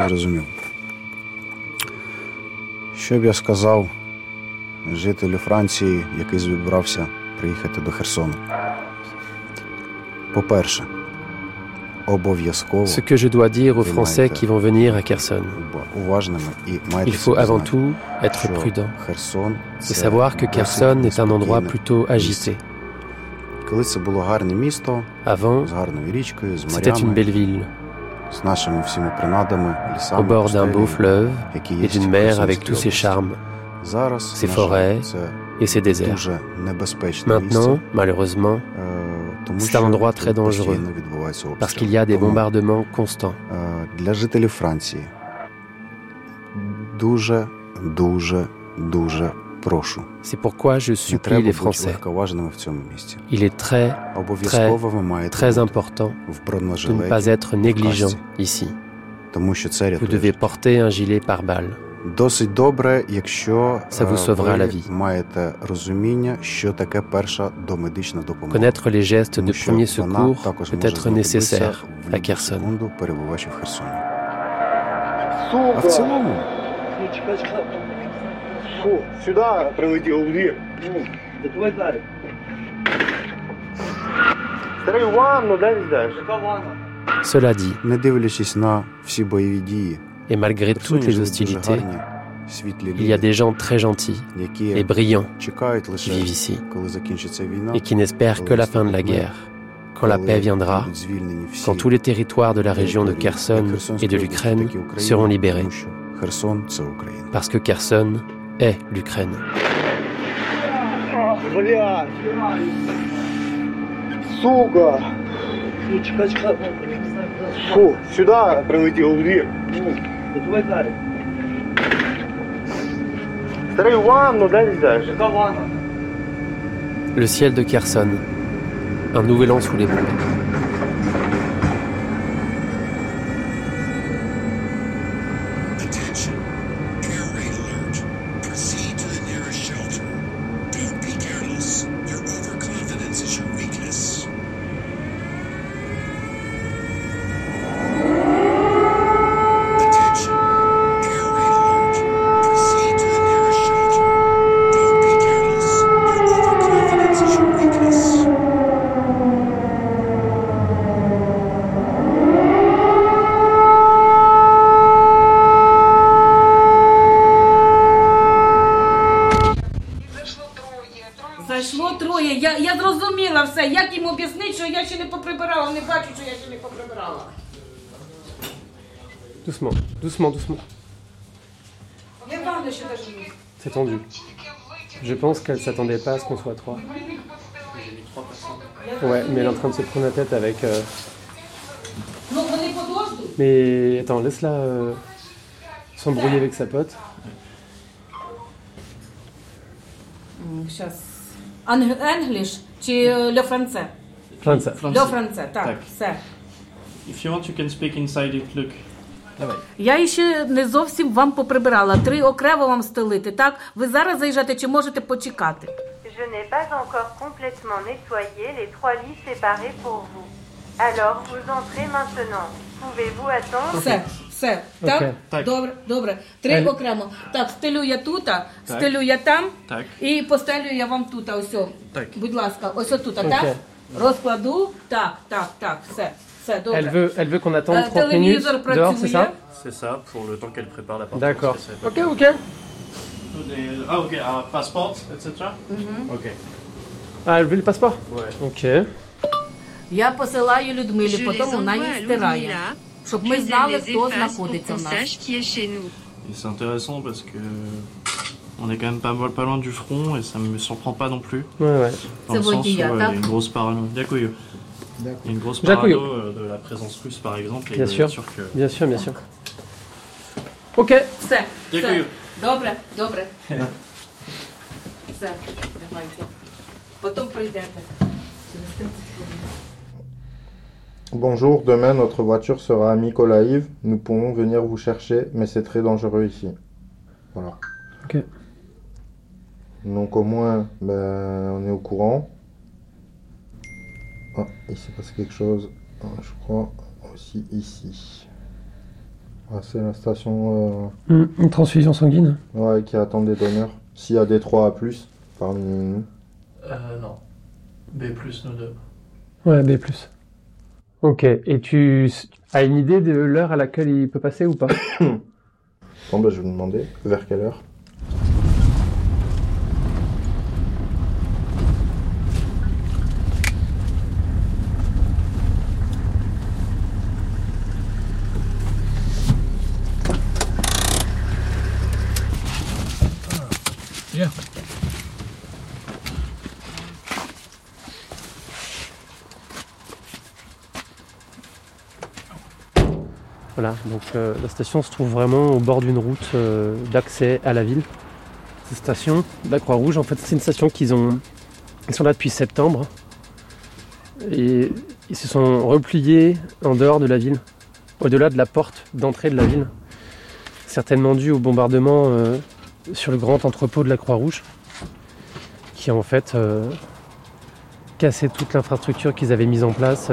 Зрозумів. Що б я сказав жителю Франції, який збирався приїхати до Херсону? По-перше, обов'язково Ce que je dois dire aux Français qui vont venir à Kherson, il faut avant tout être prudent et savoir que Kherson est un endroit plutôt agité. Avant, c'était une belle ville, au bord d'un beau fleuve et d'une mer avec tous ses charmes, ses forêts et ses déserts. Maintenant, malheureusement, c'est un endroit très dangereux parce qu'il y a des bombardements constants. Для жителів Франції дуже прошу. C'est pourquoi je supplie les Français. Il est très important de ne pas être négligent ici. Vous devez porter un gilet pare-balles. Досить добре, якщо ви маєте розуміння, що таке перша домедична допомога. Connaître les gestes de premier secours peut être nécessaire à Kherson. Перебуваючи в Херсоні. А в цілому? Сюди прилетів в двір. Давай далі. Старий ванну, де йдеш? Яка ванна? Cela dit, не дивлячись на всі бойові дії, et malgré toutes les hostilités, il y a des gens très gentils et brillants qui vivent ici et qui n'espèrent que la fin de la guerre, quand la paix viendra, quand tous les territoires de la région de Kherson et de l'Ukraine seront libérés. Parce que Kherson est l'Ukraine. Сука! Фу, сюди прилетів в двір. Давай далі. Старий ванну, де йдеш? Яка ванна? Le ciel de Kherson, un nouvel an sous les bombes. Зайшло троє. Я зрозуміла все. Як їм об'яснити, що я ще не поприбирала? Не бачу, що я ще не поприбирала. Doucement. Я вам ще даже не. C'est tendu. Je pense qu'elle s'attendait pas à ce qu'on soit trois. Ouais, mais elle est en train de se prendre la tête avec... Ну, вони подождуть. Mais attends, laisse-la s'embrouiller avec sa pote. Зараз. Англіш чи ле франце? Франце. Ле франце, так, все. If you want, you can speak inside it, look. Давай. Я ще не зовсім вам поприбирала. 3 окремо вам стелити, так? Ви зараз заїжджаєте чи можете почекати? Je n'ai pas encore complètement nettoyé les 3 lits séparés pour vous. Alors, vous entrez maintenant. Pouvez-vous attendre? Все. Так? Okay. Добре. 3 окремо. Так, стелю я тут, стелю я там. Так. І постелю я вам тут, ось. Так. Будь ласка, ось тут, Okay. так? Розкладу. Так, все, добре. Elle veut qu'on attende 30 minutes dehors, c'est ça? C'est ça, pour le temps qu'elle prépare la porte. D'accord. Ok. Ah, ok. Passeport, etc. Ok. Ah, elle veut le passeport? Ouais. Ok. Я посилаю Людмилі, потім вона її стирає. Щоб ми знали, хто знаходиться в нас. Et c'est intéressant parce que on est quand même pas loin du front et ça me surprend pas non plus. Ouais. Dans le sens où il y a une grosse parano. Дякую. Il y a une grosse parano de la présence russe par exemple. Et Bien sûr. Que... Bien sûr. Ok. Все. Дякую. Добре. Все, давайте. Потім прийдете. Bonjour, demain notre voiture sera à Mykolaïv. Nous pourrons venir vous chercher, mais c'est très dangereux ici. Voilà. Ok. Donc au moins, on est au courant. Ah, il s'est passé quelque chose, je crois, aussi ici. Ah, c'est la station... Une transfusion sanguine? Ouais, qui attend des donneurs. S'il y a des 3 à plus parmi nous. Non. B+, nous deux. Ouais, B+. Ok, et tu as une idée de l'heure à laquelle il peut passer ou pas? Bon, bah, je vais vous demander vers quelle heure. Yeah. Voilà, donc la station se trouve vraiment au bord d'une route d'accès à la ville. Cette station de la Croix-Rouge, en fait, c'est une station ils sont là depuis septembre. Et ils se sont repliés en dehors de la ville, au-delà de la porte d'entrée de la ville. Certainement dû au bombardement sur le grand entrepôt de la Croix-Rouge, qui a en fait cassé toute l'infrastructure qu'ils avaient mise en place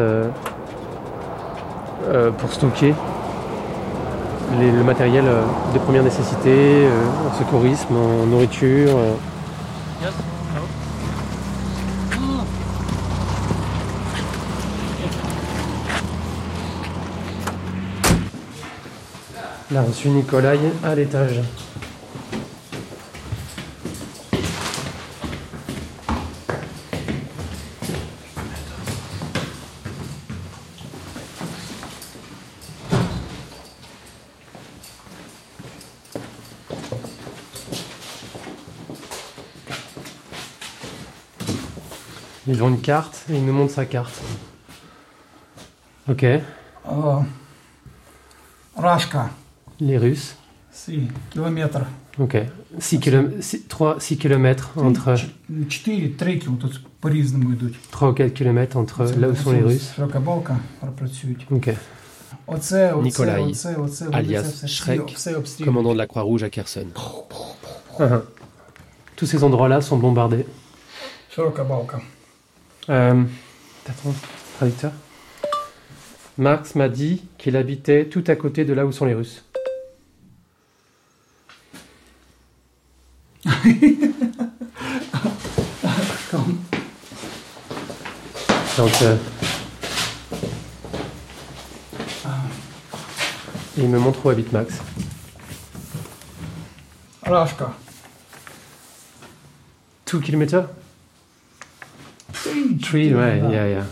pour stocker le matériel de première nécessité, en secourisme, en nourriture. Il a reçu Nikolai à l'étage. Ils ont une carte et il nous montre sa carte. Ok. Rashka. Les Russes. 6 километров. Ok. 6 km entre... 4-3 тут по-різному йдуть. 3 ou 4 km entre là où sont les Russes. Широка балка працюють. Ok. Nikolai, alias Shrek, commandant de la Croix-Rouge à Kherson. Tous ces endroits-là sont bombardés. Широка балка. Attends, traducteur. Marx m'a dit qu'il habitait tout à côté de là où sont les Russes. Donc, il me montre où habite Max. Rashka. 2 km? 3, ouais, yeah.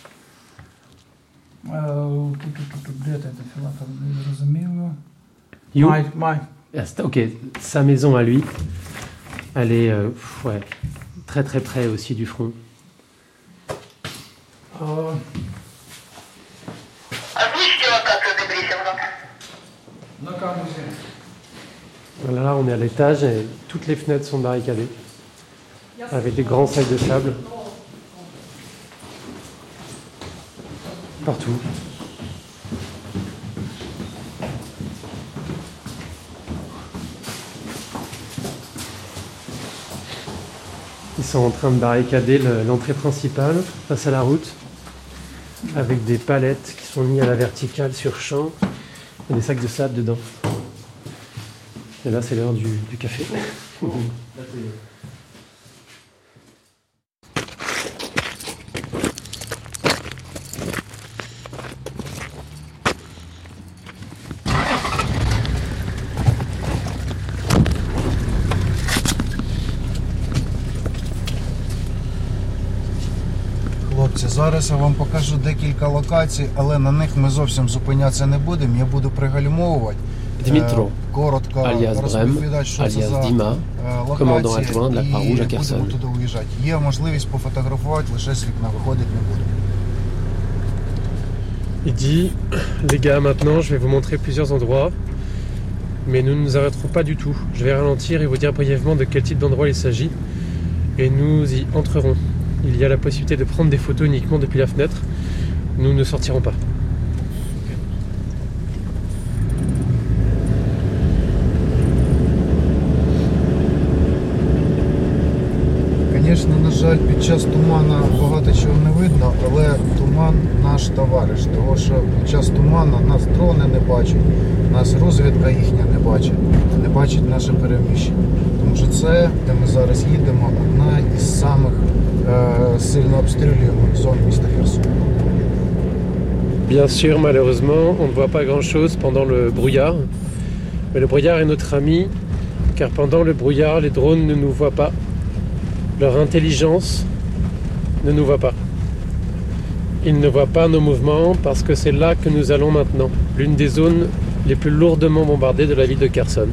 Де це філатор? Не зрозуміло. Май. Ok, sa maison à lui, elle est très très près aussi du front. Voilà, là on est à l'étage et toutes les fenêtres sont barricadées avec des grands sacs de sable partout. Ils sont en train de barricader l'entrée principale face à la route avec des palettes qui sont mises à la verticale sur champ et des sacs de sable dedans. Et là c'est l'heure du café. Зараз я вам покажу декілька локацій, але на них ми зовсім зупинятися не будемо. Я буду пригальмовувати. Dmitro, коротко alias Brem, alias Dima, commandant adjoint de la Croix-Rouge à Kherson. Туди уїжджати. Є можливість пофотографувати, лише з вікна виходити не буду. Il dit, les gars, maintenant je vais vous montrer plusieurs endroits, mais nous ne nous arrêterons pas du tout. Je vais ralentir et vous dire brièvement de quel type d'endroit il s'agit, et nous y entrerons. Il y a la possibilité de prendre des photos uniquement depuis la fenêtre. Nous ne sortirons pas. Звісно, на жаль, під під час туману багато чого не видно, але туман наш товариш, тому що під час туману нас дрони не бачать, нас розвідка їхня не бачить наше переміщення. Тому що це, де ми зараз їдемо, одна із самих сильно обстрілюємих зон міста Херсона. Bien sûr, malheureusement, on ne voit pas grand-chose pendant le brouillard. Mais le brouillard est notre ami, car pendant le brouillard, les drones ne nous voient pas. Leur intelligence ne nous voit pas. Ils ne voient pas nos mouvements parce que c'est là que nous allons maintenant, l'une des zones les plus lourdement bombardées de la ville de Kherson.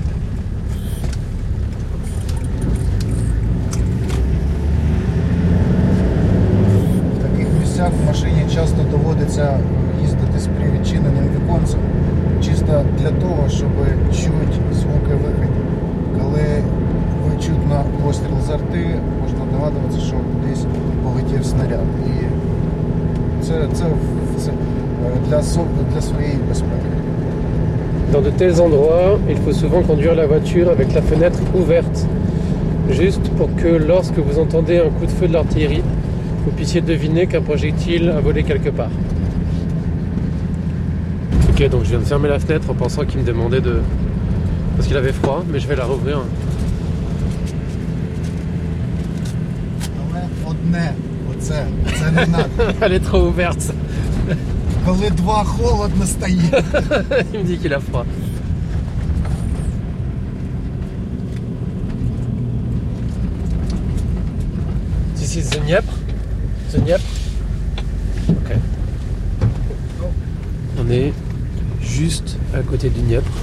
В таких місцях в машині часто доводиться їздити з привідчиненим віконцем, чисто для того, щоб чути звуки виходів. Коли чутно постріл з арти, можна догадуватися, що десь полетів снаряд. І це для своєї безпеки. Dans de tels endroits, il faut souvent conduire la voiture avec la fenêtre ouverte, juste pour que lorsque vous entendez un coup de feu de l'artillerie, vous puissiez deviner qu'un projectile a volé quelque part. Ok, donc je viens de fermer la fenêtre en pensant qu'il me demandait de... parce qu'il avait froid, mais je vais la rouvrir. Це не надо. Elle est trop ouverte. Коли два холодно стоїть. Il me dit qu'il a froid. This is the Dniepr. The Dniepr. Ok. On est juste à côté du Dniepr.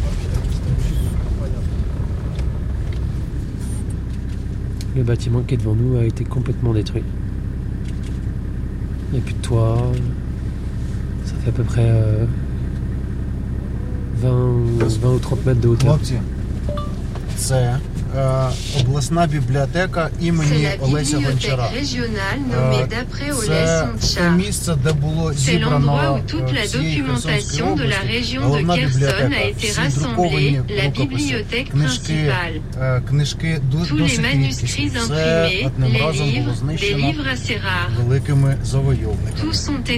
Le bâtiment qui est devant nous a été complètement détruit. Il n'y a plus de toit. Ça fait à peu près 20 ou 30 mètres de hauteur. Хлопці, це обласна бібліотека імені Олеся Гончара. Це місце, де було зібрано всієї Херсонської області, головна бібліотека, всі друковані рукописи, книжки досить рідкісні. Це одним разом було знищено великими завойовниками.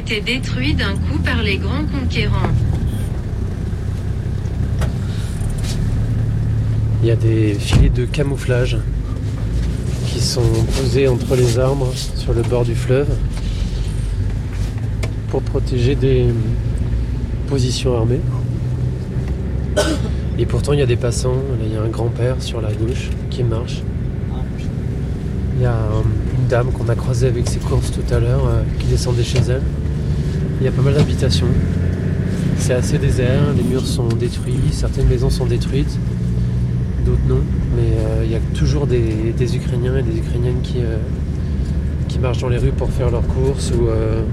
Il y a des filets de camouflage qui sont posés entre les arbres sur le bord du fleuve pour protéger des positions armées. Et pourtant il y a des passants, là, il y a un grand-père sur la gauche qui marche. Il y a une dame qu'on a croisée avec ses courses tout à l'heure qui descendait chez elle. Il y a pas mal d'habitations. C'est assez désert, les murs sont détruits, certaines maisons sont détruites. D'autres non, mais il y a toujours des Ukrainiens et des Ukrainiennes qui marchent dans les rues pour faire leurs courses ou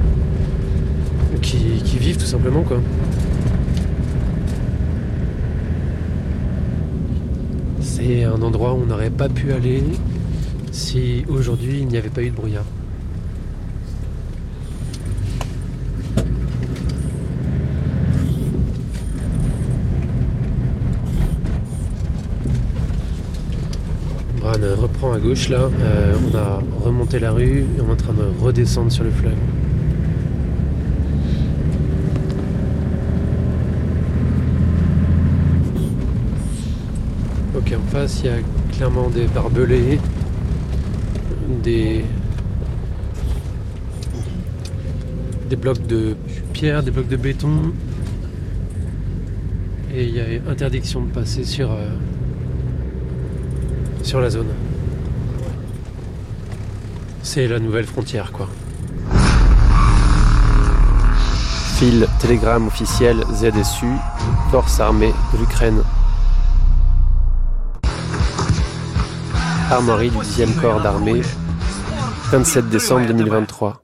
qui vivent tout simplement quoi. C'est un endroit où on n'aurait pas pu aller si aujourd'hui il n'y avait pas eu de brouillard. On reprend à gauche là, on a remonté la rue et on est en train de redescendre sur le fleuve. Ok, en face il y a clairement des barbelés, des blocs de pierre, des blocs de béton et il y a interdiction de passer sur la zone. C'est la nouvelle frontière quoi. Fil télégramme officiel ZSU, Forces armées de l'Ukraine. Armoirie du 10e corps d'armée, 27 décembre 2023.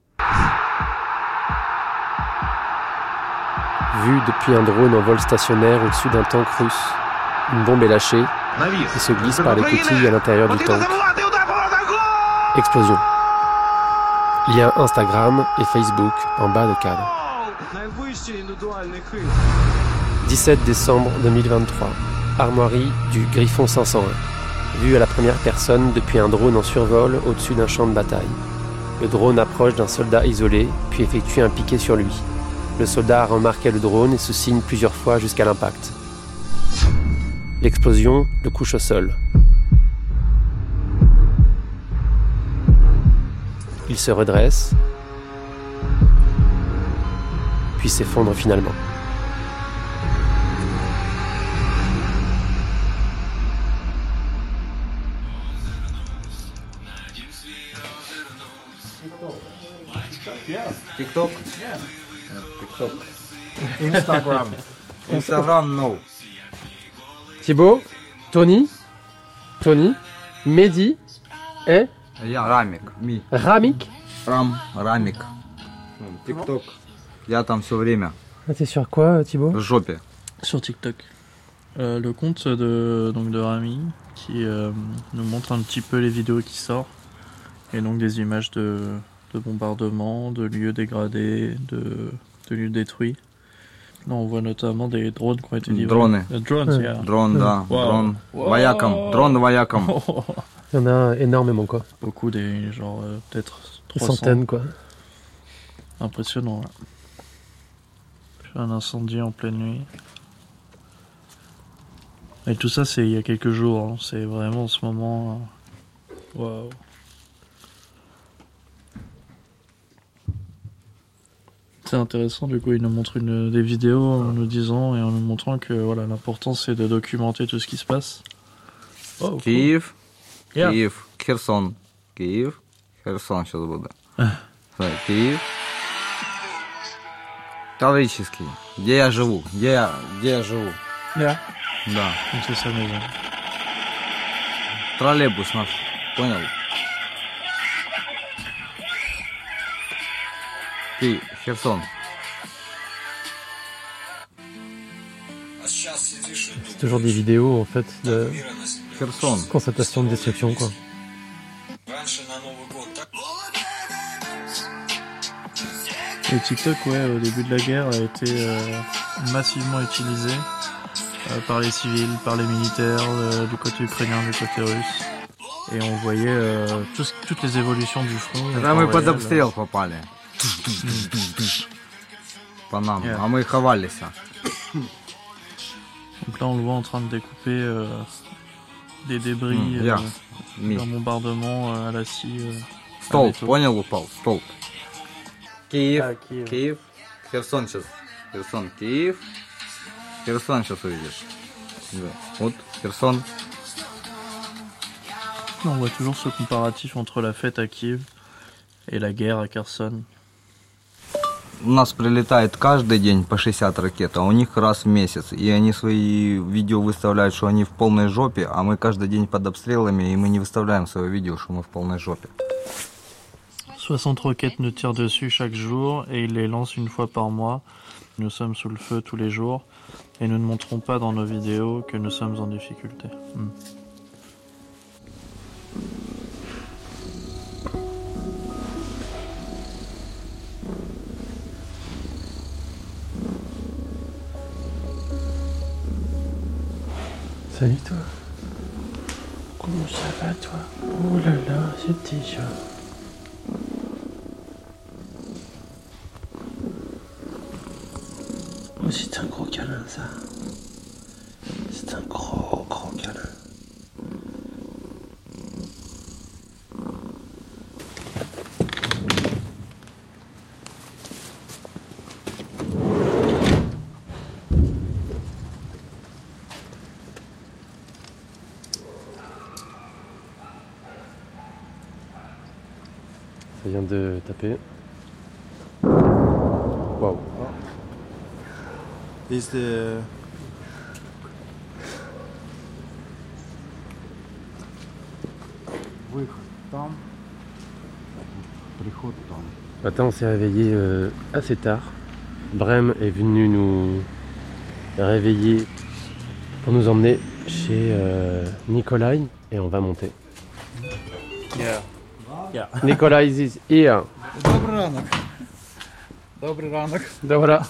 Vu depuis un drone en vol stationnaire au-dessus d'un tank russe, une bombe est lâchée et se glisse par les coutilles à l'intérieur du tank. Explosion. Lien Instagram et Facebook en bas de cadre. 17 décembre 2023. Armoirie du Griffon 501. vue à la première personne depuis un drone en survol au-dessus d'un champ de bataille. Le drone approche d'un soldat isolé, puis effectue un piqué sur lui. Le soldat a remarqué le drone et se signe plusieurs fois jusqu'à l'impact. L'explosion le couche au sol. Il se redresse, puis s'effondre finalement. TikTok? TikTok. Instagram. Instagram, no. Thibaut, Tony, Mehdi et Рамик. Ramik. Рамик. TikTok. Я там все время. Ah, t'es sur quoi, Thibaut? В жопе. Sur TikTok. Le compte de Rami qui nous montre un petit peu les vidéos qui sortent et donc des images de bombardements, de lieux dégradés, de lieux détruits. Là, on voit notamment des drones qui ont été livrés. Drones, yeah. Drone, да. Wow. Drone. Wow. Вояком. Drone вояком. Il y en a énormément, quoi. Beaucoup, genre peut-être Des 300. centaines, quoi. Impressionnant, là. Un incendie en pleine nuit. Et tout ça, c'est il y a quelques jours. Hein. C'est vraiment en ce moment. Waouh. C'est intéressant, du coup, il nous montre des vidéos en nous disant et en nous montrant que voilà, l'important c'est de documenter tout ce qui se passe. Oh, Киев. cool. Yeah. Киев. Херсон. Киев. Херсон сейчас буду. Киев. Таврический. Где я живу? Где я живу? Yeah. Да. Donc c'est sa maison. Троллейбус наш. Понял? Киев. Херсон. C'est toujours des vidéos, en fait, de Херсон. constatation de destruction, quoi. Le TikTok, ouais, au début de la guerre, a été massivement utilisé par les civils, par les militaires, du côté ukrainien, du côté russe. Et on voyait toutes les évolutions du front. Когда мы под обстрел попали. По нам. Yeah. А мы ховались. Donc là, on le voit en train de découper des débris Yeah. d'un bombardement à la scie. Столб, понял, упал? Столб. Киев. Ah, Kiev. Киев. Херсон сейчас. Херсон, Киев. Херсон сейчас увидишь. Да. Вот, Херсон. On voit toujours ce comparatif entre la fête à Kiev et la guerre à Kherson. У нас прилетает каждый день по 60 ракет, а у них раз в месяц. И они свои видео выставляют, что они в полной жопе, а мы каждый день под обстрелами, и мы не выставляем свое видео, что мы в полной жопе. 60 roquettes nous tirent dessus chaque jour et ils les lancent une fois par mois. Nous sommes sous le feu tous les jours et nous ne montrons pas dans nos vidéos que nous sommes en difficulté. Salut, toi. Comment ça va, toi? Oh là là, c'est déjà... Oh, c'est un gros câlin, ça. C'est un gros câlin. Ça vient de taper. Waouh. Is the Выход там, приход там. Matin, on s'est réveillé assez tard. Brem est venu nous réveiller pour nous emmener chez Nikolai et on va monter. Yeah. Nikolai is here. Добрий ранок. Добрий ранок. Dobra.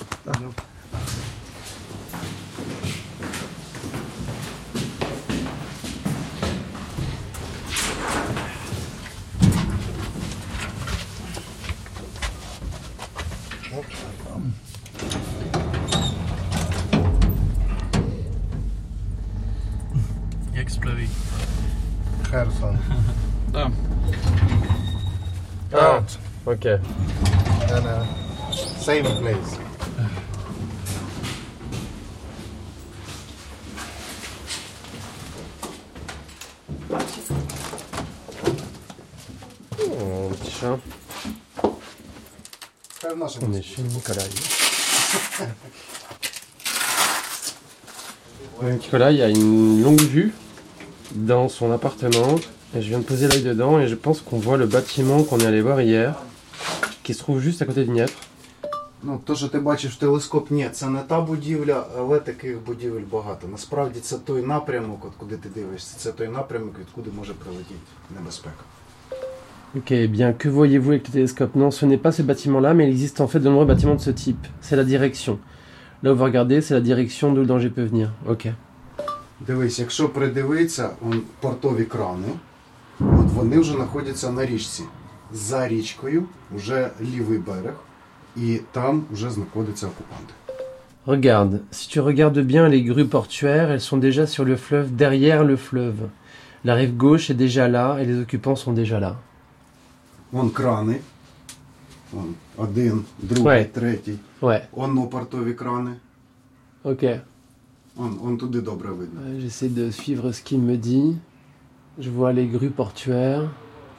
Ok. And same place. Oh, petit chat. On est chez Nicolas. Nicolas, il y a une longue vue dans son appartement. Et je viens de poser l'œil dedans et je pense qu'on voit le bâtiment qu'on est allé voir hier, qui se trouve juste à côté du Dniepr. Ну, то, що ти бачиш в телескоп, ні, це не та будівля, але таких будівель багато. Насправді це той напрямок, от куди ти дивишся, це той напрямок, відкуди може прилетіти небезпека. Ok, bien, que voyez-vous avec le télescope? Non, ce n'est pas ce bâtiment-là, mais il existe en fait de nombreux bâtiments de ce type. C'est la direction. Là où vous regardez, c'est la direction d'où le danger peut venir. Ok. Дивись, якщо придивитися, портові крани, от вони вже знаходяться на річці. За річкою вже лівий берег, і там вже знаходяться окупанти. Regarde, si tu regardes bien les grues portuaires, elles sont déjà sur le fleuve, derrière le fleuve. La rive gauche est déjà là et les occupants sont déjà là. Вон крани. Вон, один, другий, третій. Вон портові крани. Ok. Вон туди добре видно. J'essaie de suivre ce qu'il me dit. Je vois les grues portuaires.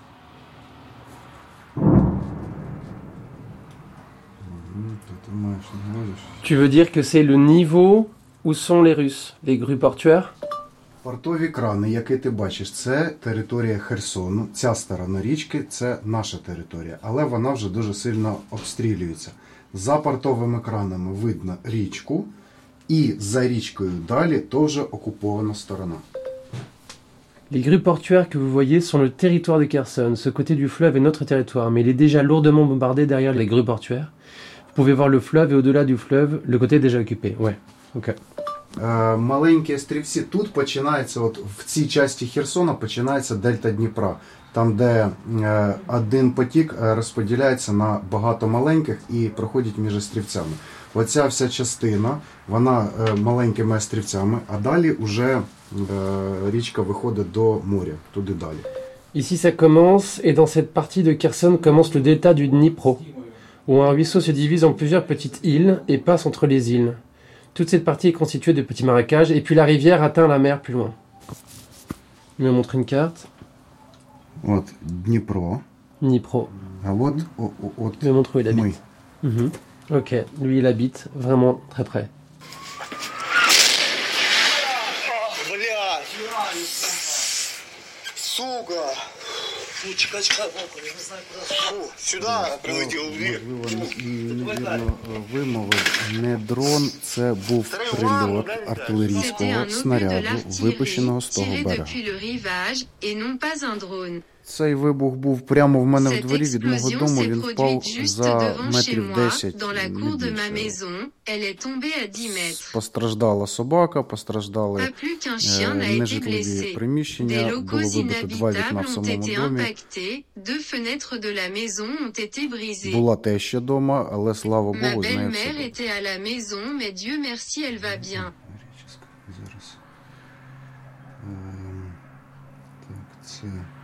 Tu veux dire que c'est le niveau où sont les Russes, les grues portuaires? Портові крани, які ти бачиш, це територія Херсону. Ця сторона річки – це наша територія, але вона вже дуже сильно обстрілюється. За портовими кранами видно річку, і за річкою далі теж окупована сторона. Les grues portuaires que vous voyez sont le territoire de Kherson. Ce côté du fleuve est notre territoire, mais il est déjà lourdement bombardé derrière les grues portuaires. Vous pouvez voir le fleuve et au-delà du fleuve, le côté est déjà occupé. Ouais, ok. Маленькі острівці тут починається, от в цій часті Херсона починається дельта Дніпра. Там, де один потік розподіляється на багато маленьких і проходить між острівцями. Оця вся частина, вона маленькими острівцями, а далі вже річка виходить до моря, туди далі. Ici ça commence, et dans cette partie de Kherson commence le delta du Dnipro, où un ruisseau se divise en plusieurs petites îles et passe entre les îles. Toute cette partie est constituée de petits marécages, et puis la rivière atteint la mer plus loin. Il me montre une carte. Вот Дніпро. Dnipro. А вот, il me montre où il habite. Ok, lui il habite vraiment très près. Сука! Фу, чекай, я не знаю, куди. Фу, сюди прилетів у двір. Невірно вимовив. Не дрон, це був прильот артилерійського снаряду, випущеного з того берега. Цей вибух був прямо в мене в дворі від мого дому, він впав за метрів 10. Постраждала собака, постраждали нежитлові приміщення, було вибито 2 вікна в самому домі. Була теща дома, але, слава Богу, з нею все добре. Так, це...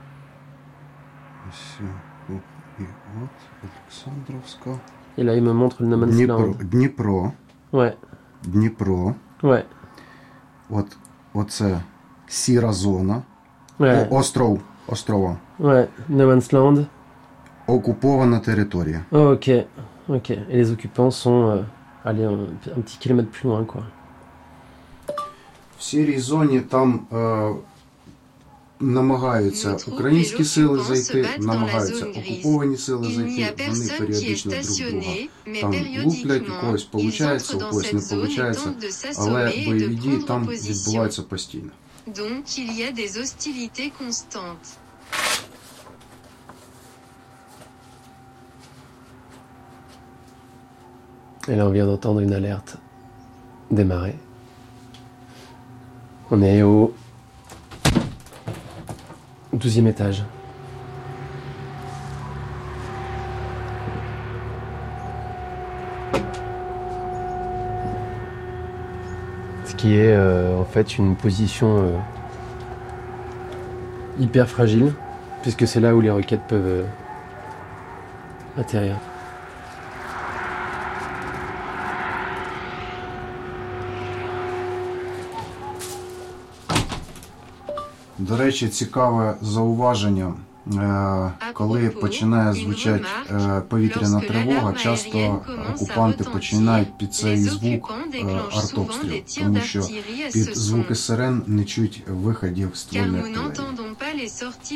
Et là, il me montre le No Man's Land. Дніпро. Ouais. Дніпро. Ouais. Оце сіра зона. Ouais. Острова. Ouais. No Man's Land. Окупована територія. Oh, ok. Ok. Et les occupants sont allez, un petit kilomètre plus loin, quoi. В сірій зоні там намагаються українські сили зайти, намагаються окуповані сили зайти, вони періодично друг друга там луплять, у когось виходить, у когось не виходить, але бойові дії там відбуваються постійно. Et là, on vient d'entendre une alerte démarrer. On est au 12e étage. Ce qui est en fait une position hyper fragile, puisque c'est là où les roquettes intérieur. До речі, цікаве зауваження. Коли починає звучати повітряна тривога, часто окупанти починають під цей звук артобстріл, тому що під звуки сирен не чуть виходів ствольної артилерії.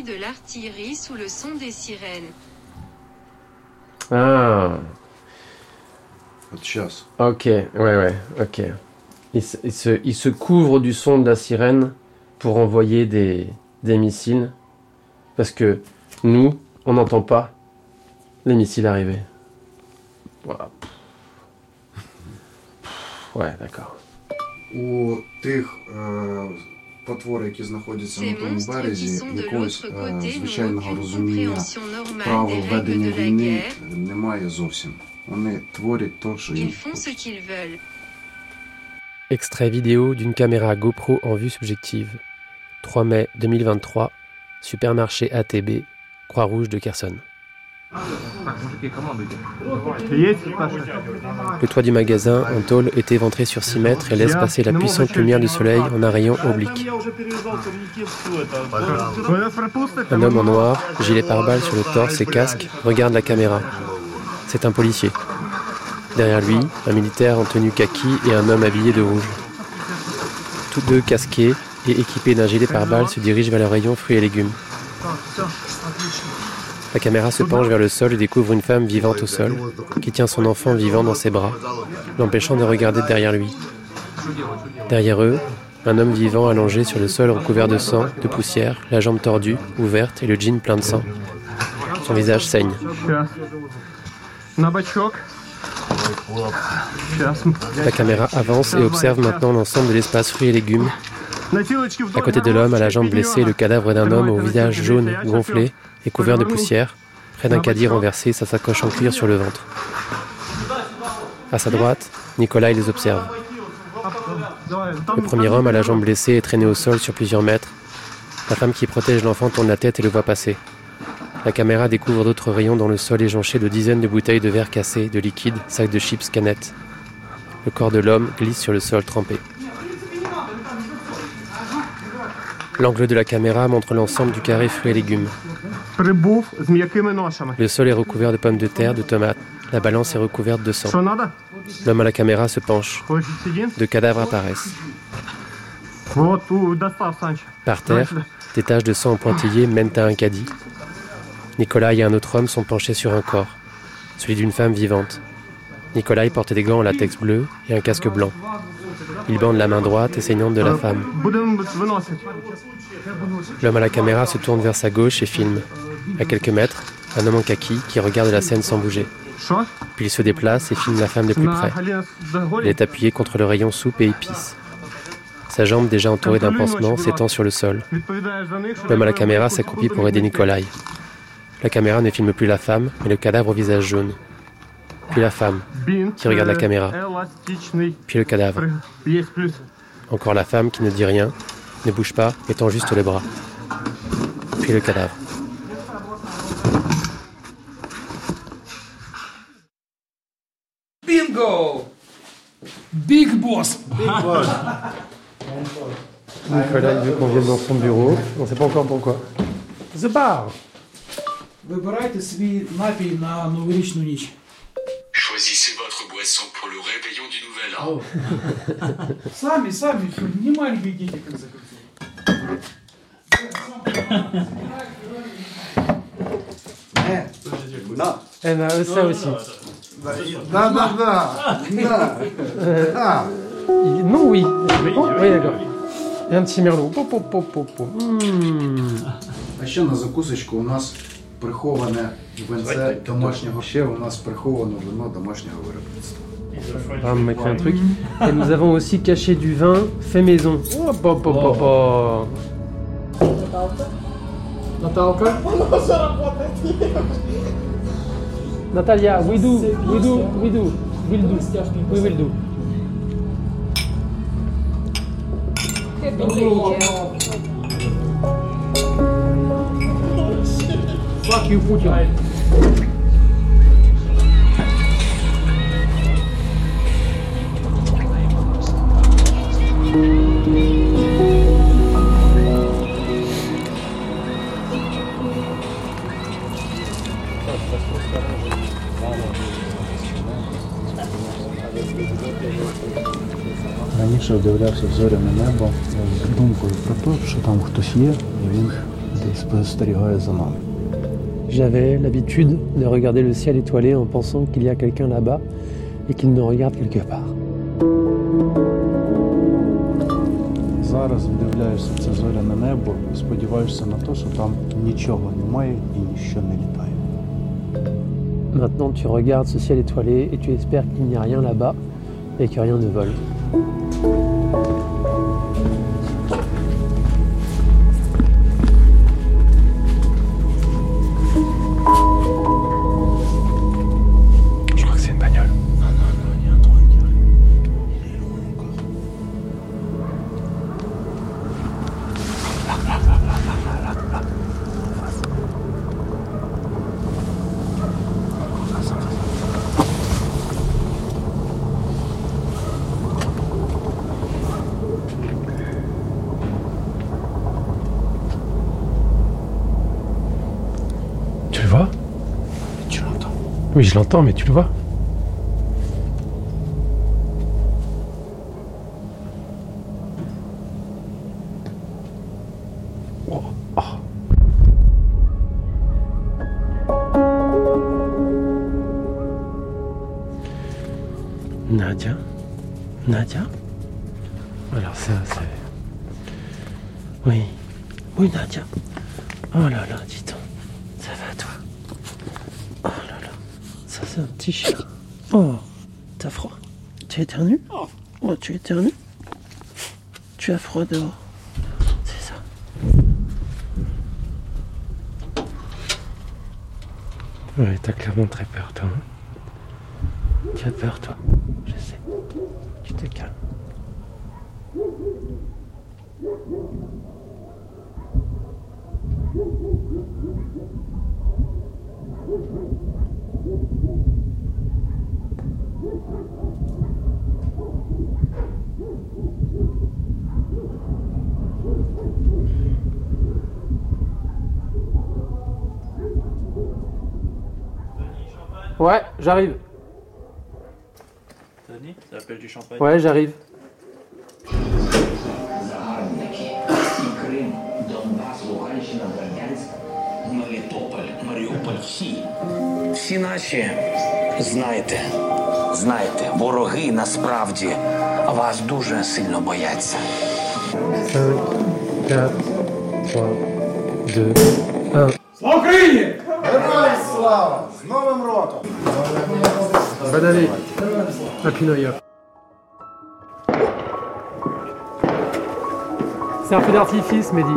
Вот сейчас. Ok, ouais, ok. Il se couvre du son de la sirène pour envoyer des missiles, parce que nous, on n'entend pas les missiles arriver. Voilà. Ouais, d'accord. У тих потвор, які знаходяться на тому березі, якогось звичайного розуміння правил ведення війни немає зовсім. Вони творять то, що їм хочуть. Extrait vidéo d'une caméra GoPro en vue subjective. 3 mai 2023, supermarché ATB, Croix-Rouge de Kherson. Le toit du magasin, en tôle, est éventré sur 6 mètres et laisse passer la puissante lumière du soleil en un rayon oblique. Un homme en noir, gilet pare-balles sur le torse et casque, regarde la caméra. C'est un policier. Derrière lui, un militaire en tenue kaki et un homme habillé de rouge. Tous deux casqués et équipés d'un gilet pare-balles se dirigent vers le rayon fruits et légumes. La caméra se penche vers le sol et découvre une femme vivante au sol, qui tient son enfant vivant dans ses bras, l'empêchant de regarder derrière lui. Derrière eux, un homme vivant allongé sur le sol recouvert de sang, de poussière, la jambe tordue, ouverte et le jean plein de sang. Son visage saigne. La caméra avance et observe maintenant l'ensemble de l'espace fruits et légumes. À côté de l'homme, à la jambe blessée, le cadavre d'un homme au visage jaune, gonflé et couvert de poussière, près d'un caddie renversé, sa sacoche en cuir sur le ventre. À sa droite, Nikolai les observe. Le premier homme à la jambe blessée est traîné au sol sur plusieurs mètres. La femme qui protège l'enfant tourne la tête et le voit passer. La caméra découvre d'autres rayons dans le sol éjonché de dizaines de bouteilles de verre cassées, de liquide, sacs de chips, canettes. Le corps de l'homme glisse sur le sol trempé. L'angle de la caméra montre l'ensemble du carré fruits et légumes. Le sol est recouvert de pommes de terre, de tomates. La balance est recouverte de sang. L'homme à la caméra se penche. 2 cadavres apparaissent. Par terre, des taches de sang en pointillés mènent à un caddie. Nikolai et un autre homme sont penchés sur un corps, celui d'une femme vivante. Nikolai portait des gants en latex bleu et un casque blanc. Il bande la main droite et saignante de la femme. L'homme à la caméra se tourne vers sa gauche et filme. À quelques mètres, un homme en kaki qui regarde la scène sans bouger. Puis il se déplace et filme la femme de plus près. Elle est appuyée contre le rayon soupe et épices. Sa jambe, déjà entourée d'un pansement, s'étend sur le sol. L'homme à la caméra s'accroupit pour aider Nikolai. La caméra ne filme plus la femme, mais le cadavre au visage jaune. Puis la femme, qui regarde la caméra. Puis le cadavre. Encore la femme qui ne dit rien, ne bouge pas, et tend juste les bras. Puis le cadavre. Bingo! Big boss! Big boss! Nicolas, il veut qu'on vienne dans son bureau. On ne sait pas encore pourquoi. The bar! Вибирайте свій напій на новорічну ніч. Choisissez votre boisson pour le réveillon du nouvel an. Сами, не маленькие дети, как закрутили. Ça aussi. Non, oui. Oui, d'accord. Et un petit merlot. А ще на закусочку у нас приховане винце домашнього. Ще у нас приховано вино домашнього виробництва. On va mettre un truc. Et nous avons aussi caché du vin fait maison. Наталка? Natalia, we will do. Fuck you, Putin. Раніше вдивлявся в зоряне небо з думкою про те, що там хтось є, і він десь спостерігає за нами. J'avais l'habitude de regarder le ciel étoilé en pensant qu'il y a quelqu'un là-bas et qu'il nous regarde quelque part. Зараз вдивляєшся в це зоряне небо і сподіваєшся на те, що там нічого немає і ніщо не літає. Maintenant, tu regardes ce ciel étoilé et tu espères qu'il n'y a rien là-bas et que rien ne vole. Je crois que c'est une bagnole. Non, il y a un truc qui arrive. Il est loin encore. Là. Tu le vois? Tu l'entends? Oui, je l'entends, mais tu le vois? Nadia? Alors ça, c'est... Oui, Nadia. Oh là là, dis donc. Ça va, toi? Oh là là. Ça, c'est un petit chien. Oh, t'as froid? Tu éternues? Oh, tu éternues? Tu as froid dehors? C'est ça. Ouais, t'as clairement très peur, toi. Hein? Tu as peur, toi? Je sais. Tu te calmes. Ouais, j'arrive. Denis, ça appelle du champagne. Ouais, j'arrive. Загарбники, і Крим, Донбас, Луганщина, Бердянськ, Мелітополь, Маріуполь, всі наші, знайте, вороги насправді вас дуже сильно бояться. 5, 4, 3, 2, 1. Слава Україні! Героям слава! З Новим роком! Bonne année. Happy New Year. C'est un feu d'artifice, Mehdi.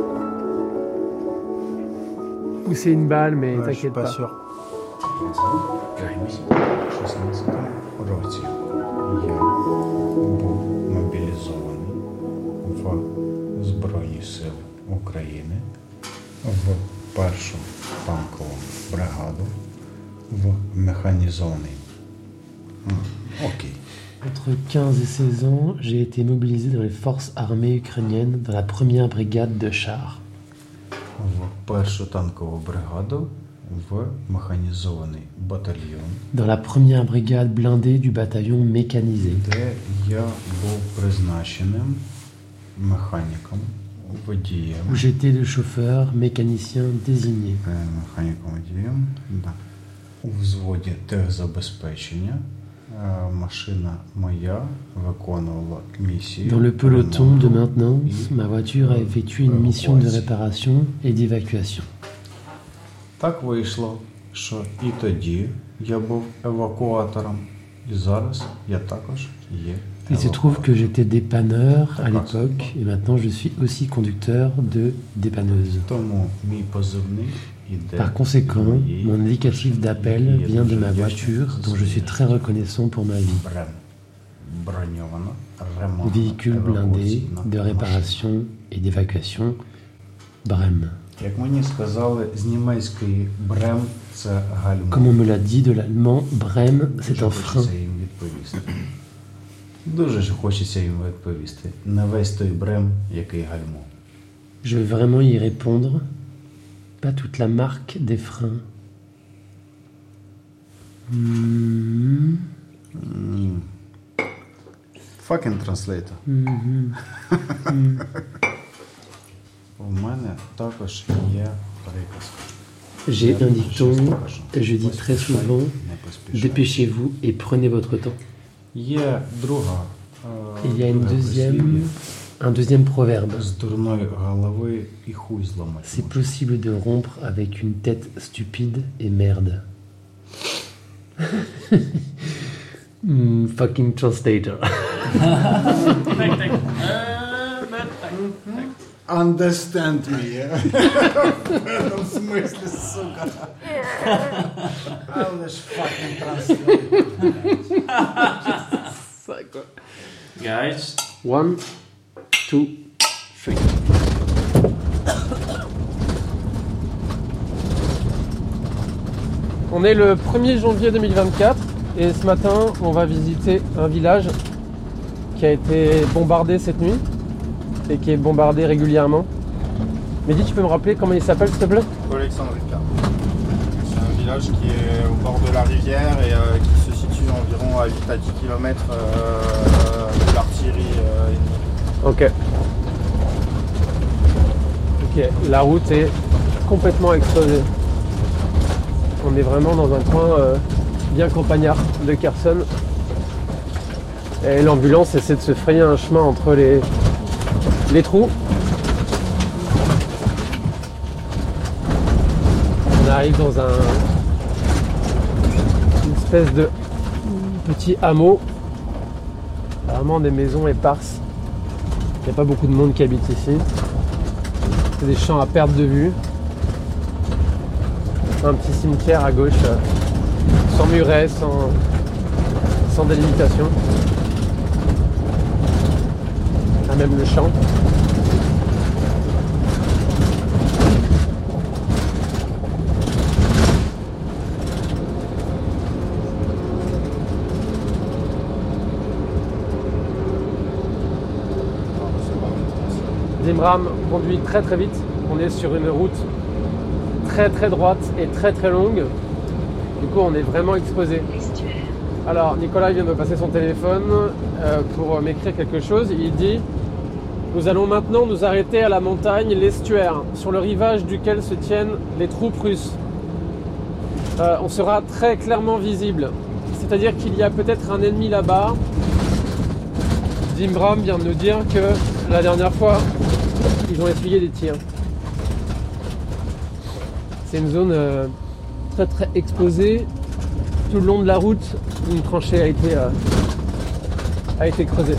Ou c'est une balle, mais t'inquiète pas. Je suis pas sûr. В 16 році я був мобілізований в Збройні Сили України, в першу танкову бригаду, в механізований. Окей. Entre 15 et 16 ans, j'ai été mobilisé dans les forces armées ukrainiennes dans la première brigade de chars. В першу танкову бригаду, в механізований батальйон. Dans la première brigade blindée du bataillon mécanisé. Де я був призначеним механіком, водієм. Où j'étais le chauffeur, mécanicien désigné. Механіком водієм, да. У взводі техзабезпечення машина моя виконувала місію. Dans le peloton de maintenance, ma voiture a effectué une mission de réparation et d'évacuation. Так вийшло, що і тоді я був евакуатором, і зараз я також є. Il se trouve que j'étais dépanneur à l'époque et maintenant je suis aussi conducteur de dépanneuse. Тому мій позивний іде. Par conséquent, mon indicatif d'appel vient de ma voiture dont je suis très reconnaissant pour ma vie. Véhicule blindé de réparation et d'évacuation, Brem. Як мені сказали з німецької Брем це гальмо. Comme on me l'a dit de l'allemand, Brem c'est un frein. Дуже ж хочеться їм відповісти. Не весь той Брем, який гальмо. Je vais vraiment y répondre. Pas toute la marque des freins. Fucking translator. У мене також є приказка. J'ai un dicton, je dis très souvent, dépêchez-vous et prenez votre temps. Il y a un deuxième proverbe. C'est possible de rompre avec une tête stupide et merde. Fucking translator. Understand me. В смысле, сука. I'll just fucking translate. Guys. 1, 2, 3. On est le 1er janvier 2024 et ce matin on va visiter un village qui a été bombardé cette nuit et qui est bombardé régulièrement. Mehdi, tu peux me rappeler comment il s'appelle s'il te plaît? Alexandrivka. C'est un village qui est au bord de la rivière et qui se situe environ à 8 à 10 km de l'artillerie ennemie. Ok. Ok, la route est complètement explosée. On est vraiment dans un coin bien campagnard de Kherson. Et l'ambulance essaie de se frayer un chemin entre les trous. On arrive dans une espèce de petit hameau. Vraiment des maisons éparses. Il n'y a pas beaucoup de monde qui habite ici. C'est des champs à perte de vue. Un petit cimetière à gauche, sans muret, sans délimitation. Là même le champ. Zimram conduit très très vite. On est sur une route très très droite et très très longue. Du coup on est vraiment exposé. Alors Nicolas vient de me passer son téléphone pour m'écrire quelque chose. Il dit: nous allons maintenant nous arrêter à la montagne l'estuaire, sur le rivage duquel se tiennent les troupes russes. On sera très clairement visible. C'est-à-dire qu'il y a peut-être un ennemi là-bas. Zimram vient de nous dire que la dernière fois ils ont essuyé des tirs. C'est une zone très très exposée. Tout le long de la route, une tranchée a été creusée.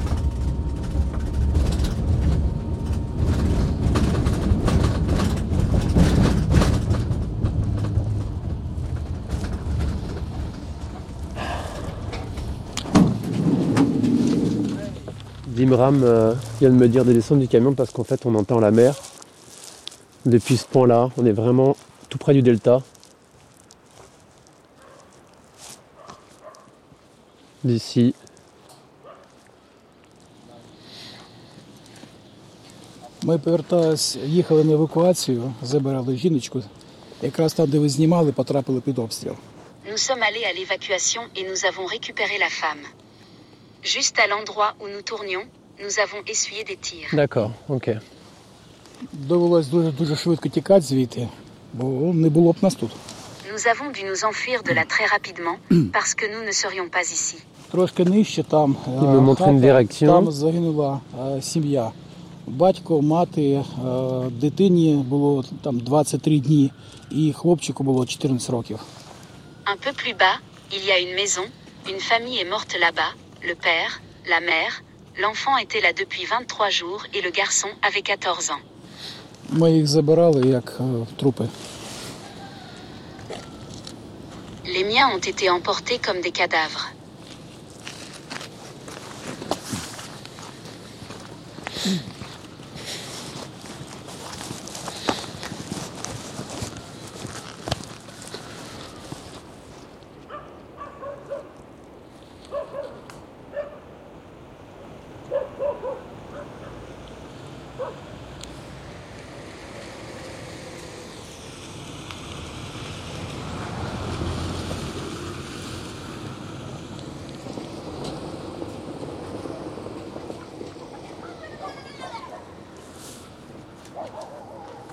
Zimram vient de me dire de descendre du camion parce qu'en fait on entend la mer. Depuis ce point-là, on est vraiment tout près du delta. D'ici. Ми їхали на евакуацію, забирали жіночку. Якраз там, де ви знімали, потрапили під обстріл. Nous sommes allés à l'évacuation et nous avons récupéré la femme. Juste à l'endroit où nous tournions, nous avons essuyé des tirs. D'accord, ok. Довелось дуже швидко тікати звідти, бо не було б нас тут. Nous avons dû nous enfuir de là très rapidement parce que nous ne serions pas ici. Трошки нижче там там загинула сім'я. Батько, мати, дитині було там 23 дні і хлопчику було 14 років. Un peu plus bas, il y a une maison, une famille est morte là-bas, le père, la mère, l'enfant était là depuis 23 jours et le garçon avait 14 ans. Ми їх забирали як трупи. Les miens ont été emportés comme des cadavres.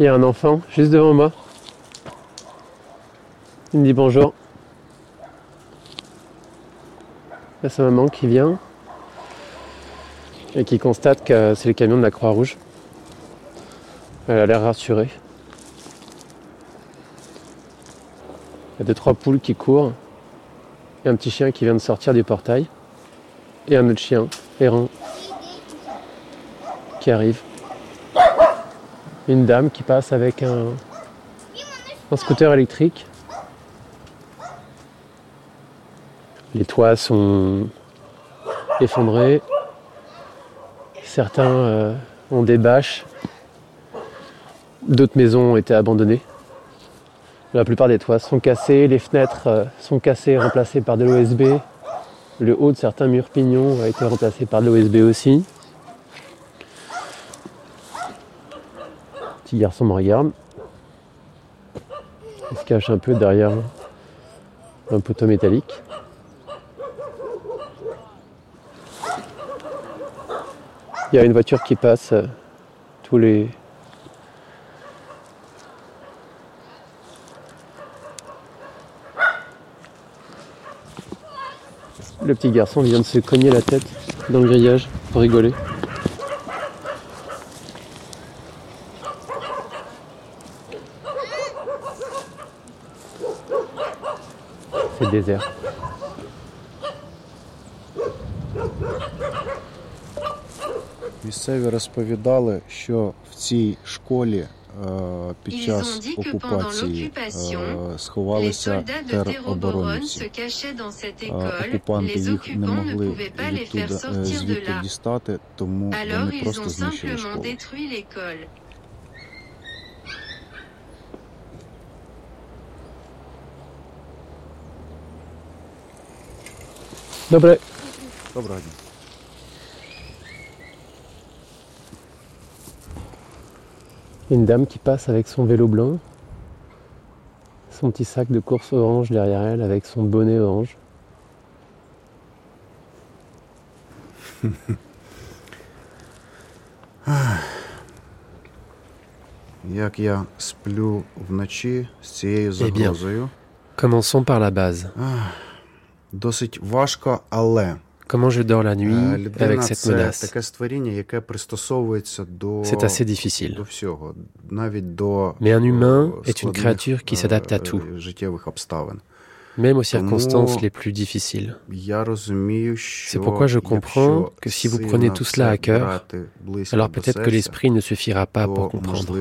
Il y a un enfant juste devant moi. Il me dit bonjour. Il y a sa maman qui vient et qui constate que c'est le camion de la Croix-Rouge. Elle a l'air rassurée. Il y a 2-3 poules qui courent. Il y a un petit chien qui vient de sortir du portail. Et un autre chien, errant, qui arrive. Une dame qui passe avec un scooter électrique. Les toits sont effondrés. Certains ont des bâches. D'autres maisons ont été abandonnées. La plupart des toits sont cassés, les fenêtres sont cassées et remplacées par de l'OSB. Le haut de certains murs pignons a été remplacé par de l'OSB aussi. Le petit garçon me regarde. Il se cache un peu derrière un poteau métallique. Il y a une voiture qui passe tous les... Le petit garçon vient de se cogner la tête dans le grillage pour rigoler. C'est désert. Місцеві розповідали, що в цій школі під час окупації сховалися тероборонівці. Окупанти їх не могли звідти дістати, тому вони просто знищили школу. Добре. Доброго дня. Une dame qui passe avec son vélo blanc, son petit sac de course orange derrière elle avec son bonnet orange. Як я сплю вночі з цією загрозою? Commençons par la base. Досить важко, але Comment je dors la nuit avec cette menace? C'est assez difficile. Mais un humain est une créature qui s'adapte à tout, même aux circonstances les plus difficiles. C'est pourquoi je comprends que si vous prenez tout cela à cœur, alors peut-être que l'esprit ne suffira pas pour comprendre.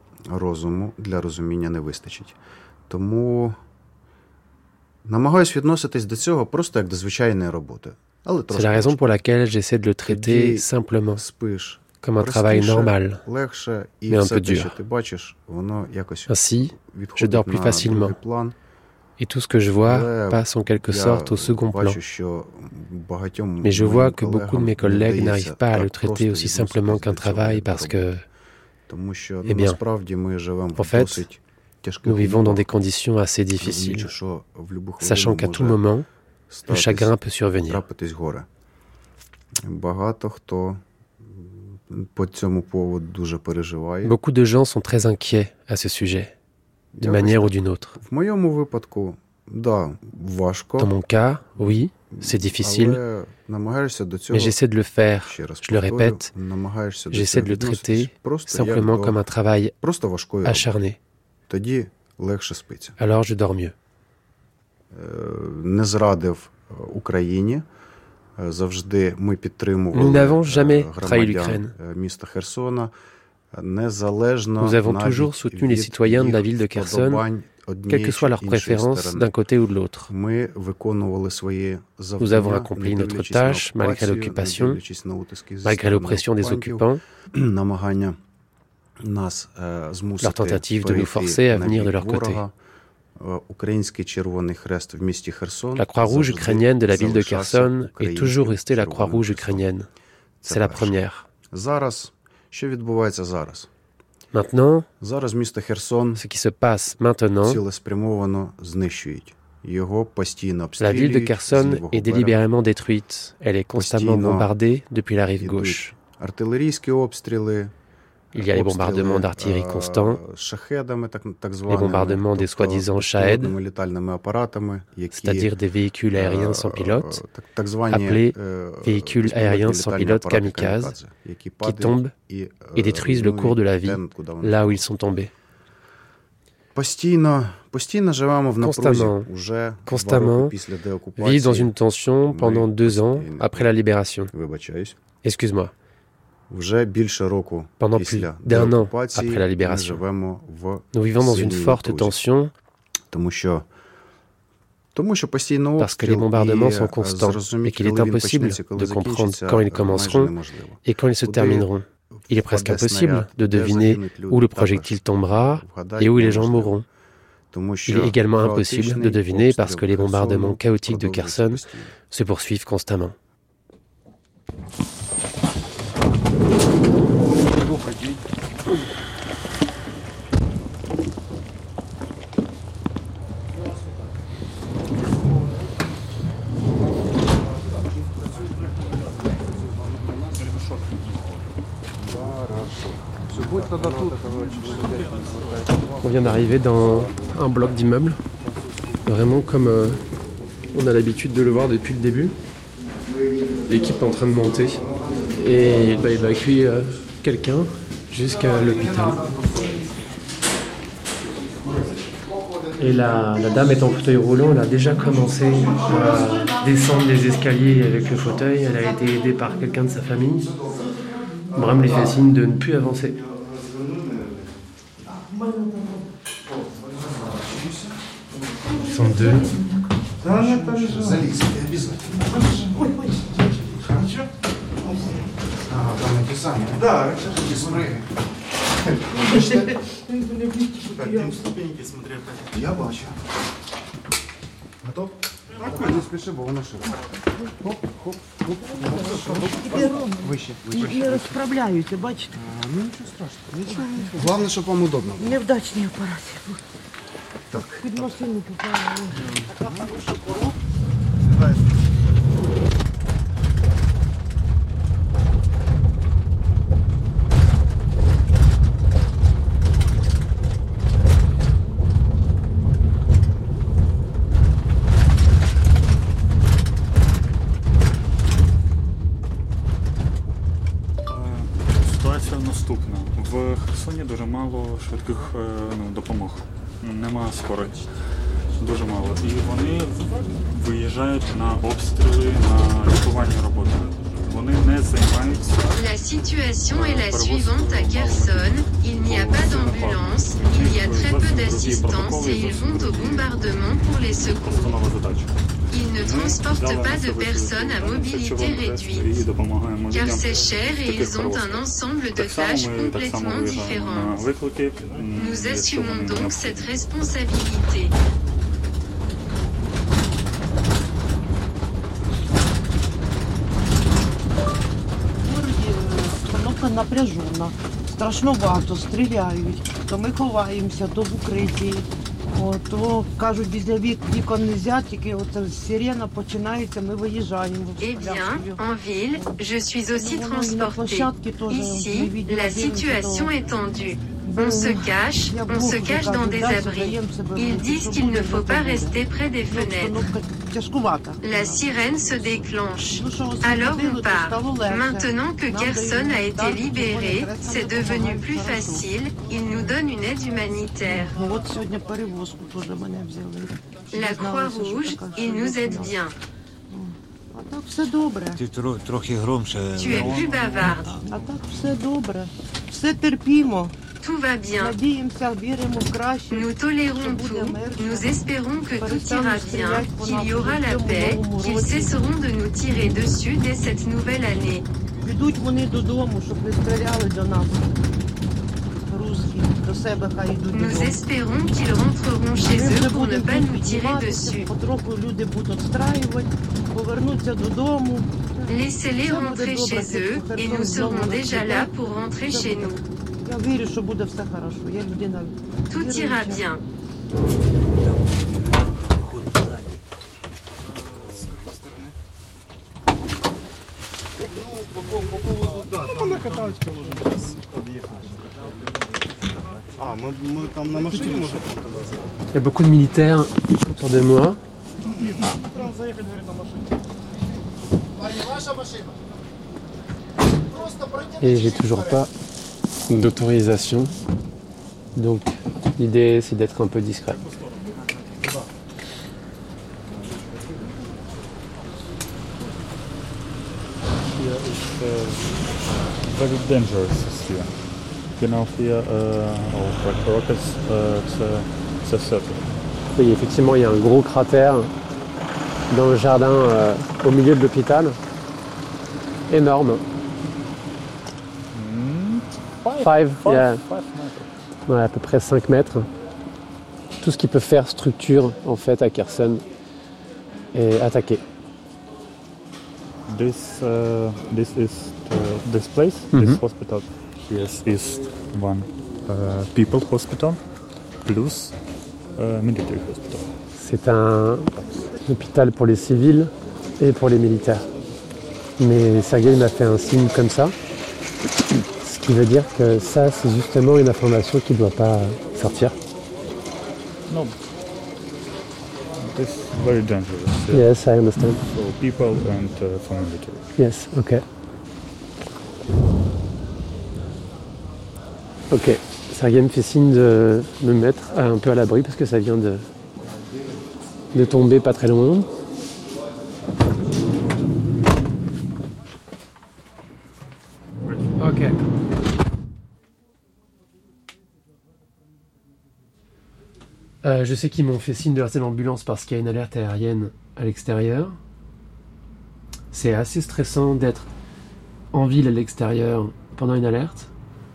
Намагаюсь відноситись до цього просто як до звичайної роботи. C'est la raison pour laquelle j'essaie de le traiter simplement, comme un travail normal, mais un peu dur. Ainsi, je dors plus facilement, et tout ce que je vois passe en quelque sorte au second plan. Mais je vois que beaucoup de mes collègues n'arrivent pas à le traiter aussi simplement qu'un travail parce que, eh bien, en fait, nous vivons dans des conditions assez difficiles, sachant qu'à tout moment, le chagrin peut survenir. Beaucoup de gens sont très inquiets à ce sujet, d'une manière ou d'une autre. Dans mon cas, oui, c'est difficile, mais j'essaie de le faire, je le répète, j'essaie de le traiter simplement comme un travail acharné. Alors je dors mieux. Nous n'avons jamais trahi l'Ukraine. Nous avons toujours soutenu les citoyens de la ville de Kherson, quelle que soit leur préférence d'un côté ou de l'autre. Nous avons accompli notre tâche malgré l'occupation, malgré l'oppression des occupants, leur tentative de nous forcer à venir de leur côté. La Croix-Rouge ukrainienne de la ville de Kherson est toujours restée la Croix-Rouge ukrainienne. C'est la première. Maintenant, ce qui se passe maintenant, la ville de Kherson est délibérément détruite. Elle est constamment bombardée depuis la rive gauche. Il y a les bombardements d'artillerie constants, les bombardements des soi-disant Shahed, c'est-à-dire des véhicules aériens sans pilote, appelés véhicules aériens sans pilote kamikazes, qui tombent et détruisent le cours de la vie là où ils sont tombés. Constamment, vivent dans une tension pendant 2 ans après la libération. Excuse-moi. Pendant plus d'1 an après la libération. Nous vivons dans une forte tension parce que les bombardements sont constants et qu'il est impossible de comprendre quand ils commenceront et quand ils se termineront. Il est presque impossible de deviner où le projectile tombera et où les gens mourront. Il est également impossible de deviner parce que les bombardements chaotiques de Kherson se poursuivent constamment. On vient d'arriver dans un bloc d'immeubles, vraiment comme on a l'habitude de le voir depuis le début. L'équipe est en train de monter et il va évacuer quelqu'un jusqu'à l'hôpital. Et la dame est en fauteuil roulant, elle a déjà commencé à descendre les escaliers avec le fauteuil, elle a été aidée par quelqu'un de sa famille. Bram lui fait signe de ne plus avancer. Ils sont 2. Я бачу. Готов? Не спіши, бо воно широко. Хоп, хоп, хоп. Вище, вище. Не розправляюся, бачите? Ну нічого страшного. Головне, щоб вам удобно було. Невдачний апарат. Так. Під машину попали. Наступна. В Херсоні дуже мало швидких допомог. Нема скорої. Дуже мало. І вони виїжджають на обстріли, на лікувальні роботи. Вони не займаються. La situation est la suivante à Kherson. Il n'y a pas d'ambulance, il y a très peu d'assistance et ils vont au bombardement pour les secours. Ils ne transportent pas de personnes à mobilité réduite, car c'est cher et ils ont un ensemble de tâches complètement différentes. Nous assumons donc cette responsabilité. Напряжена, страшно багато стріляють, то ми ховаємося, то в укритті, то кажуть, біля вікон не можна, тільки оця сирена починається, ми виїжджаємо. Eh bien, en ville, je suis aussi transportée. Ici, la situation est tendue. On se cache dans des abris. Ils disent qu'il ne faut pas rester près des fenêtres. La sirène se déclenche. Alors on part. Maintenant que Kherson a été libéré, c'est devenu plus facile. Ils nous donnent une aide humanitaire. La Croix-Rouge, ils nous aident bien. Tu es plus bavarde. Tout va bien. Nous tolérons tout. Nous espérons que tout ira bien, qu'il y aura la paix, qu'ils cesseront de nous tirer dessus dès cette nouvelle année. Nous espérons qu'ils rentreront chez eux pour ne pas nous tirer dessus. Laissez-les rentrer chez eux et nous serons déjà là pour rentrer chez nous. Tout ira bien. Вона каталась, коли вже об'їхала. Il y a beaucoup de militaires autour de moi. Et j'ai toujours pas d'autorisation. Donc l'idée c'est d'être un peu discret. Very dangerous here. You know, here, rockets, it's certain. Oui, effectivement, il y a un gros cratère dans le jardin au milieu de l'hôpital. Énorme. 5 yeah. Ouais, à peu près 5 mètres. Tout ce qui peut faire structure, en fait, à Kherson est attaqué. This place, this hospital, yes, is one people hospital plus military hospital. C'est un hôpital pour les civils et pour les militaires. Mais Sergueï m'a fait un signe comme ça, ce qui veut dire que ça, c'est justement une information qui ne doit pas sortir. No. It's very dangerous. Yes, I understand. For people and for military. Yes, ok. Ok, Sergueï me fait signe de me mettre un peu à l'abri parce que ça vient de tomber pas très loin. Ok. Je sais qu'ils m'ont fait signe de rester dans l'ambulance parce qu'il y a une alerte aérienne à l'extérieur. C'est assez stressant d'être en ville à l'extérieur pendant une alerte.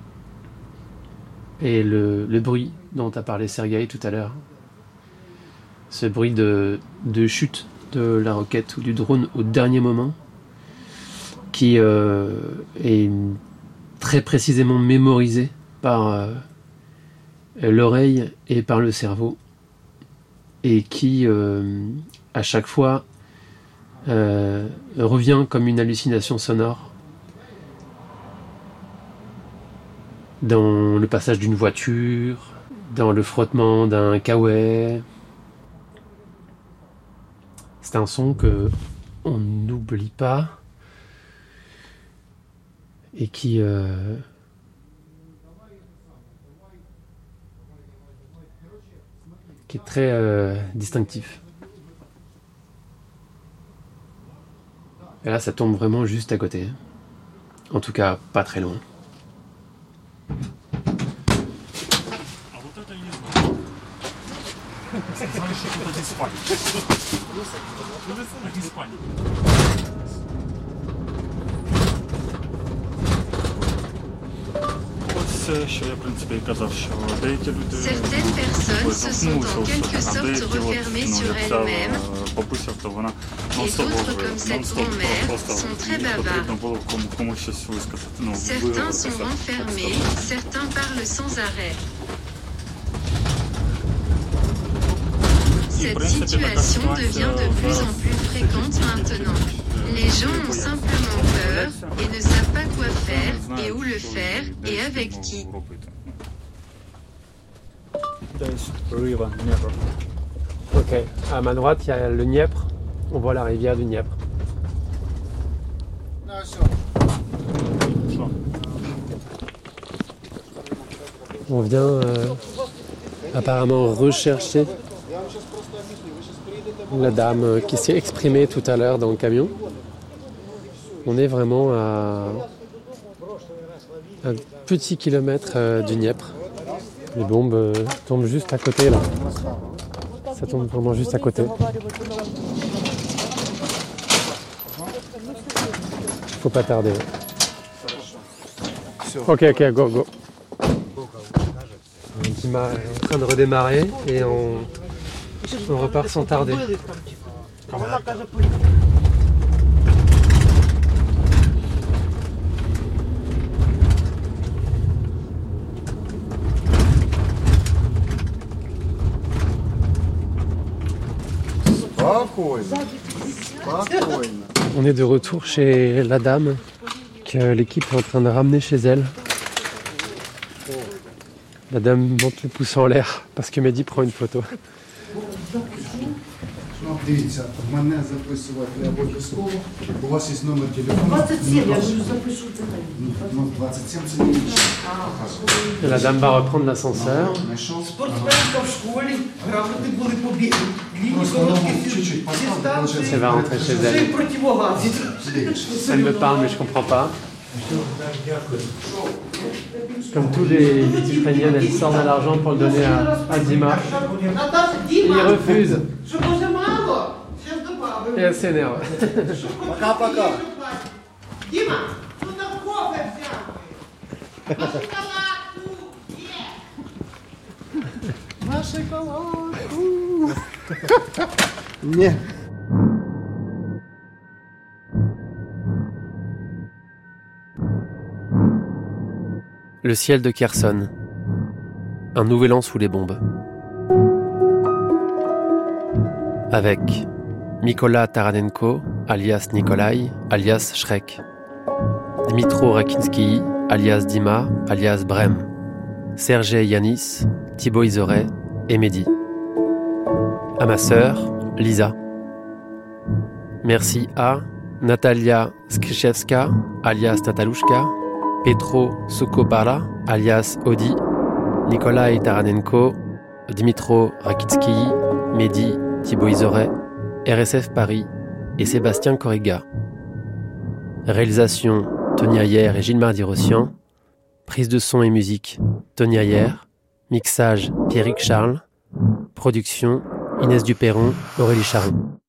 Et le bruit dont a parlé Sergueï tout à l'heure, ce bruit de chute de la roquette ou du drone au dernier moment, qui est très précisément mémorisé par l'oreille et par le cerveau, et qui à chaque fois revient comme une hallucination sonore dans le passage d'une voiture, dans le frottement d'un kawaii. C'est un son que on n'oublie pas et qui est très distinctif. Et là, ça tombe vraiment juste à côté. En tout cas, pas très loin. Certaines personnes se sont en quelque sorte refermées sur elles-mêmes, et d'autres, comme cette grand-mère, sont très bavards. Certains sont renfermés, certains parlent sans arrêt. Cette situation devient de plus en plus fréquente maintenant. Les gens ont simplement peur et ne savent pas quoi faire et où le faire et avec qui. Ok, à ma droite, il y a le Dniepr. On voit la rivière du Dniepr. On vient apparemment rechercher la dame qui s'est exprimée tout à l'heure dans le camion. On est vraiment à un petit kilomètre du Dniepr. Les bombes tombent juste à côté là. Ça tombe vraiment juste à côté. Faut pas tarder. Ok, go. Qui est en train de redémarrer et on repart sans tarder. On est de retour chez la dame que l'équipe est en train de ramener chez elle. La dame monte le pouce en l'air parce que Mehdi prend une photo. Дивіться, мене записувати не обов'язково. У вас є номер телефону. 27, я вже запишу це. 27 це не інше. La dame va reprendre l'ascenseur. Спортсменка в школі, грамоти були побіги. Elle va rentrer chez elle. Elle me parle mais je comprends pas. Comme tous les Ukrainiennes, elle sort de l'argent pour le donner à Dima. Il refuse. Et elle s'énerve. Пока-пока. Дима, ну там кофе взяти. На шоколадку. Ні. Le ciel de Kherson. Un nouvel an sous les bombes. Avec Mykola Taranenko, alias Nikolai, alias Shrek. Dmitro Rakinsky, alias Dima, alias Brem. Sergei Yanis, Thibaut Isoret et Mehdi. À ma sœur, Lisa. Merci à Natalia Skrichevska, alias Natalushka, Petro Sukopara, alias Odi, Nikolai Taranenko, Dmitro Rakitsky, Mehdi, Thibaut Isoret, RSF Paris et Sébastien Corriga. Réalisation Tony Ayer et Gilles Mardy-Rossian. Prise de son et musique Tony Ayer. Mixage Pierrick Charles. Production Inès Duperron, Aurélie Charon.